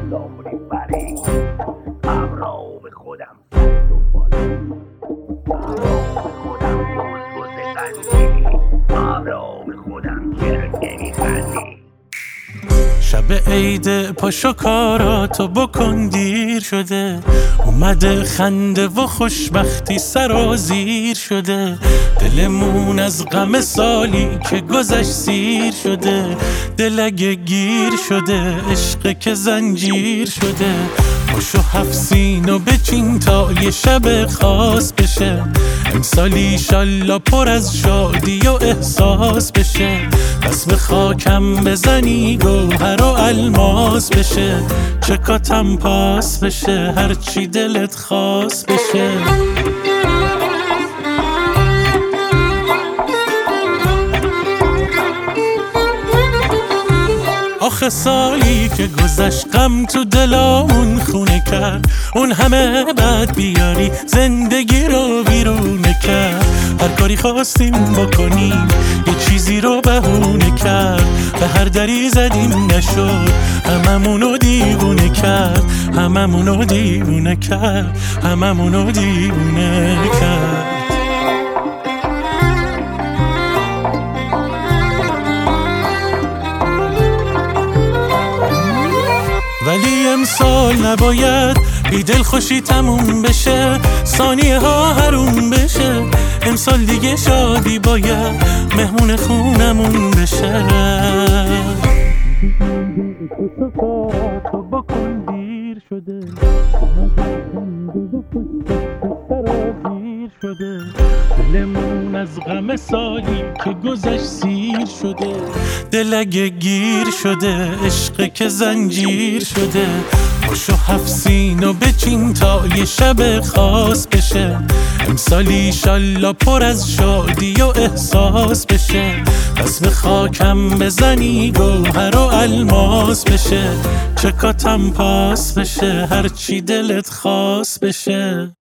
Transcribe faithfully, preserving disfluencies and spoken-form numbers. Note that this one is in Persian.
دامونی بری ابرا به خودم سر تو بالا ابرا به خودم روز روز قلبی ابرا به خودم چرا نمیخندی شب عید پاشو کاراتو بکن دیر شده اومده خنده و خوشبختی سرازیر شده دلمون از غم سالی که گذشت سیر شده دل اگه گیر شده عشق که زنجیر شده پاشو هفت سینو بچین تا یه شب خاص بشه امسال ایشالله پر از شادی و احساس بشه پس به خاکم بزنی گوهر و الماس بشه چکاتم پاس بشه هرچی دلت خواست بشه آخه سالی که گذشت غم تو دلامون خونه کرد اون همه بد بیاری زندگی رو بیرونه کرد هر کاری خواستیم بکنیم یه چیزی رو بهونه کرد به هر دری زدیم نشد هممونو دیوونه کرد هممونو دیوونه کرد هممونو دیوونه کرد ولی امسال نباید بی دل خوشی تموم بشه ثانیه ها حروم بشه امسال دیگه شادی باید مهمون خونمون بشه تو بکن دیر شده شده دلمون از غم سالی که گذشت سیر شده دل اگه گیر شده عشق که زنجیر شده پاشو هفت سینو بچین تا یه شب خاص بشه امسال ایشالله پر از شادی و احساس بشه پس به خاکم بزنی گوهر و الماس بشه چکاتم پاس بشه هرچی دلت خواست بشه